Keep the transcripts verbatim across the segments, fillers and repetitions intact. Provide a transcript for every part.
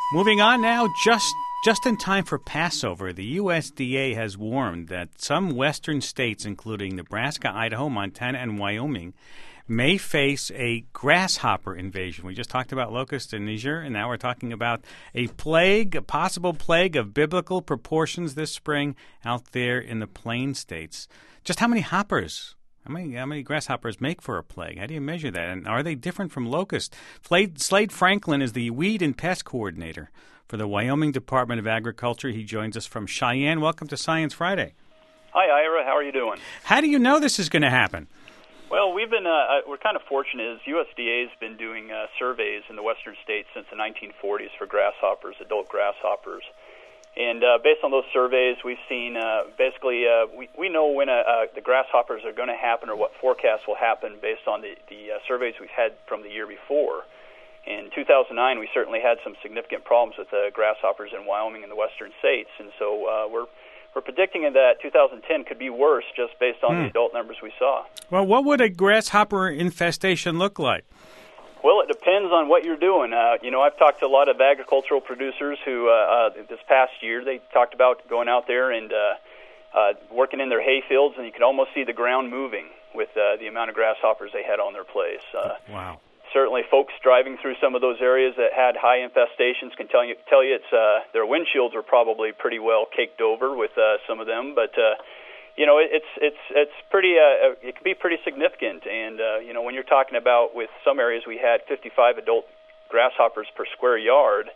Moving on now, just just in time for Passover, the U S D A has warned that some western states, including Nebraska, Idaho, Montana, and Wyoming, may face a grasshopper invasion. We just talked about locust in Niger, and now we're talking about a plague, a possible plague of biblical proportions this spring out there in the plain states. Just how many hoppers? How many, how many grasshoppers make for a plague? How do you measure that? And are they different from locust? Slade, Slade Franklin is the Weed and Pest Coordinator for the Wyoming Department of Agriculture. He joins us from Cheyenne. Welcome to Science Friday. Hi, Ira. How are you doing? How do you know this is going to happen? Well, we've been uh, we're kind of fortunate. As U S D A has been doing uh, surveys in the western states since the nineteen forties for grasshoppers, adult grasshoppers. And uh, based on those surveys, we've seen uh, basically uh, we, we know when uh, uh, the grasshoppers are going to happen or what forecasts will happen based on the, the uh, surveys we've had from the year before. In two thousand nine, we certainly had some significant problems with the grasshoppers in Wyoming and the western states, and so uh, we're we're predicting that two thousand ten could be worse just based on hmm. the adult numbers we saw. Well, what would a grasshopper infestation look like? Well, it depends on what you're doing. Uh, you know, I've talked to a lot of agricultural producers who, uh, uh, this past year, they talked about going out there and uh, uh, working in their hay fields, and you could almost see the ground moving with uh, the amount of grasshoppers they had on their place. Uh, wow. Certainly, folks driving through some of those areas that had high infestations can tell you, tell you it's uh, their windshields are probably pretty well caked over with uh, some of them, but uh, you know, it's it's it's pretty. Uh, it can be pretty significant, and uh, you know, when you're talking about with some areas, we had fifty-five adult grasshoppers per square yard,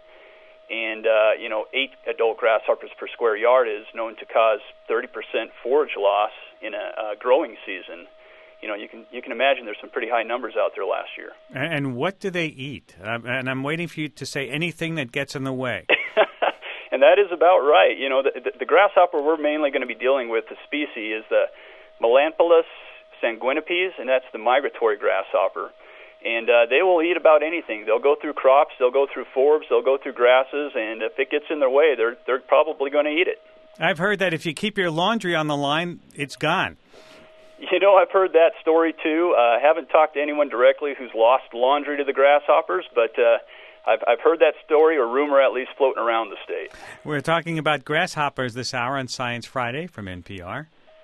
and uh, you know, eight adult grasshoppers per square yard is known to cause thirty percent forage loss in a uh, growing season. You know, you can you can imagine there's some pretty high numbers out there last year. And, and what do they eat? Um, and I'm waiting for you to say anything that gets in the way. And that is about right. You know, the, the, the grasshopper we're mainly going to be dealing with, the species, is the Melanopus sanguinipes, and that's the migratory grasshopper. And uh, they will eat about anything. They'll go through crops, they'll go through forbs, they'll go through grasses, and if it gets in their way, they're they're probably going to eat it. I've heard that if you keep your laundry on the line, it's gone. You know, I've heard that story, too. I uh, haven't talked to anyone directly who's lost laundry to the grasshoppers, but uh, I've, I've heard that story, or rumor at least, floating around the state. We're talking about grasshoppers this hour on Science Friday from N P R.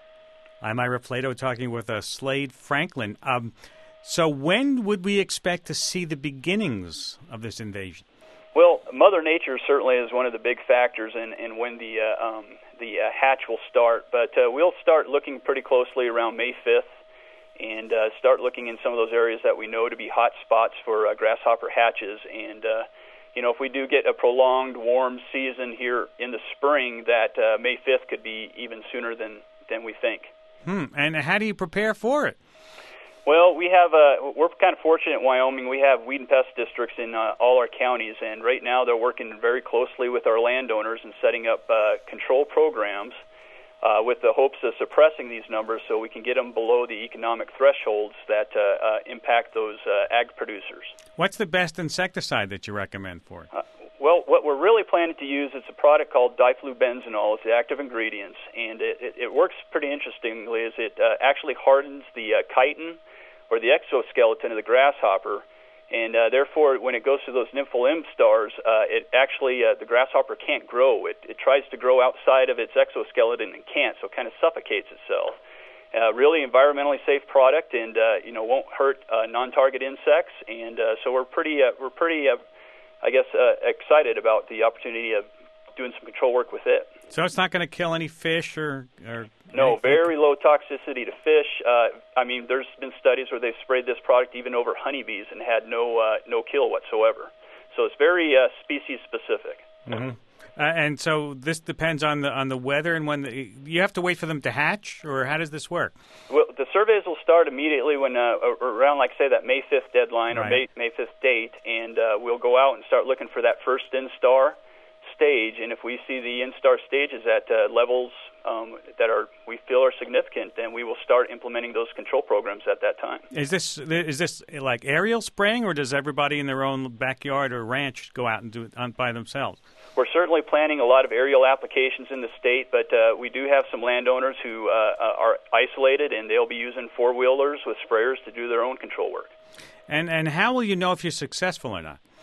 I'm Ira Plato talking with uh, Slade Franklin. Um, so when would we expect to see the beginnings of this invasion? Well, Mother Nature certainly is one of the big factors in, in when the uh, um, the uh, hatch will start. But uh, we'll start looking pretty closely around May fifth and uh, start looking in some of those areas that we know to be hot spots for uh, grasshopper hatches. And, uh, you know, if we do get a prolonged warm season here in the spring, that uh, May fifth could be even sooner than, than we think. Hmm. And how do you prepare for it? Well, we have uh, we're kind of fortunate in Wyoming. We have weed and pest districts in uh, all our counties, and right now they're working very closely with our landowners and setting up uh, control programs uh, with the hopes of suppressing these numbers so we can get them below the economic thresholds that uh, uh, impact those uh, ag producers. What's the best insecticide that you recommend for it? Uh, well, what we're really planning to use is a product called diflubenzenol. It's the active ingredients, and it, it, it works pretty interestingly. Is it uh, actually hardens the uh, chitin, or the exoskeleton of the grasshopper, and uh, therefore when it goes through those nymphal instars, uh, it actually, uh, the grasshopper can't grow. It, it tries to grow outside of its exoskeleton and can't, so it kind of suffocates itself. Uh, really environmentally safe product, and uh, you know won't hurt uh, non-target insects, and uh, so we're pretty, uh, we're pretty, uh, I guess, uh, excited about the opportunity of doing some control work with it. So it's not going to kill any fish or... or no, very low toxicity to fish. Uh, I mean, there's been studies where they've sprayed this product even over honeybees and had no uh, no kill whatsoever. So it's very uh, species specific. Mm-hmm. Uh, and so this depends on the on the weather and when the, you have to wait for them to hatch, or how does this work? Well, the surveys will start immediately when uh, around, like say, that May fifth deadline, right, or May May fifth date, and uh, we'll go out and start looking for that first instar stage. And if we see the instar stages at uh, levels um, that are we feel are significant, then we will start implementing those control programs at that time. Is this is this like aerial spraying, or does everybody in their own backyard or ranch go out and do it on, by themselves? We're certainly planning a lot of aerial applications in the state, but uh, we do have some landowners who uh, are isolated, and they'll be using four-wheelers with sprayers to do their own control work. And and how will you know if you're successful or not?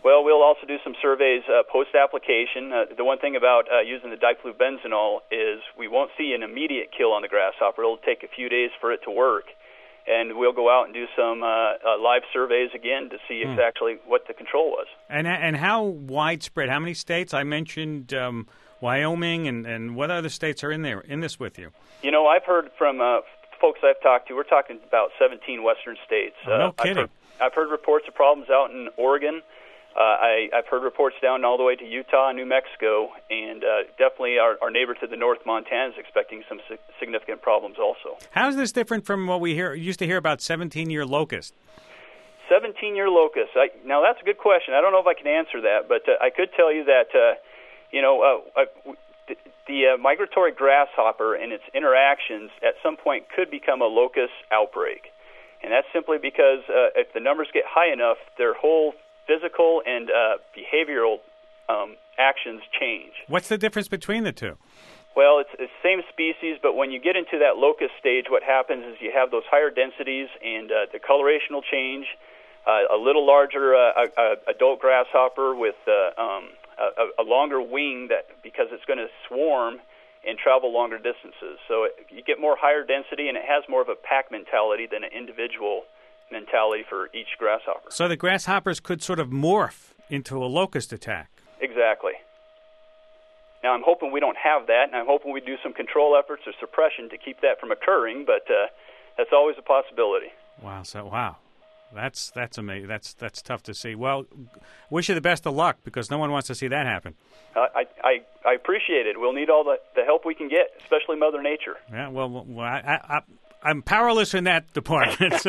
Well, we'll also do some surveys uh, post-application. Uh, the one thing about uh, using the diflubenzenol is we won't see an immediate kill on the grasshopper. It'll take a few days for it to work. And we'll go out and do some uh, uh, live surveys again to see exactly hmm. what the control was. And and how widespread? How many states? I mentioned um, Wyoming, and, and what other states are in there in this with you? You know, I've heard from uh, folks I've talked to. We're talking about seventeen western states. Oh, no uh, kidding. I've heard, I've heard reports of problems out in Oregon. Uh, I, I've heard reports down all the way to Utah and New Mexico, and uh, definitely our, our neighbor to the north, Montana, is expecting some si- significant problems also. How is this different from what we hear used to hear about seventeen-year locust? seventeen-year locust. I, now, that's a good question. I don't know if I can answer that, but uh, I could tell you that, uh, you know, uh, uh, the, the uh, migratory grasshopper and its interactions at some point could become a locust outbreak. And that's simply because uh, if the numbers get high enough, their whole physical and uh, behavioral um, actions change. What's the difference between the two? Well, it's the same species, but when you get into that locust stage, what happens is you have those higher densities, and uh, the coloration will change. Uh, a little larger uh, uh, adult grasshopper with uh, um, a, a longer wing, that because it's going to swarm and travel longer distances. So it, you get more higher density, and it has more of a pack mentality than an individual mentality for each grasshopper. So the grasshoppers could sort of morph into a locust attack. Exactly. Now, I'm hoping we don't have that, and I'm hoping we do some control efforts or suppression to keep that from occurring, but uh, that's always a possibility. Wow. So, wow. That's that's amazing. That's that's tough to see. Well, wish you the best of luck, because no one wants to see that happen. Uh, I, I I appreciate it. We'll need all the, the help we can get, especially Mother Nature. Yeah, well, well I, I, I'm powerless in that department. So.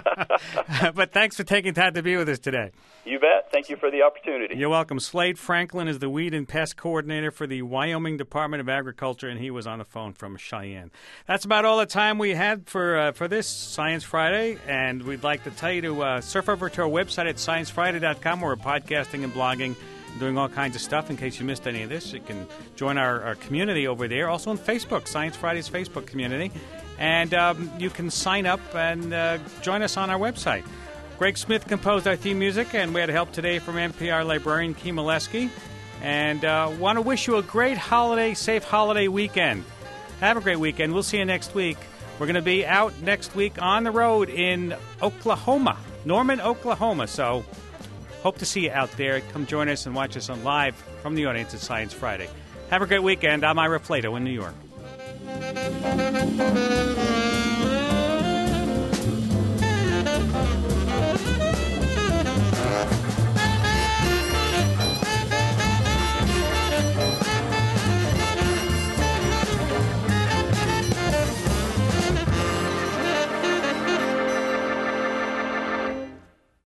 But thanks for taking time to be with us today. You bet. Thank you for the opportunity. You're welcome. Slade Franklin is the Weed and Pest Coordinator for the Wyoming Department of Agriculture, and he was on the phone from Cheyenne. That's about all the time we had for uh, for this Science Friday, and we'd like to tell you to uh, surf over to our website at science friday dot com, where we're podcasting and blogging, doing all kinds of stuff. In case you missed any of this, you can join our, our community over there. Also on Facebook, Science Friday's Facebook community. And um, you can sign up and uh, join us on our website. Greg Smith composed our theme music, and we had help today from N P R librarian Kim Oleski. And uh, want to wish you a great holiday, safe holiday weekend. Have a great weekend. We'll see you next week. We're going to be out next week on the road in Oklahoma, Norman, Oklahoma. So hope to see you out there. Come join us and watch us on live from the audience at Science Friday. Have a great weekend. I'm Ira Flato in New York.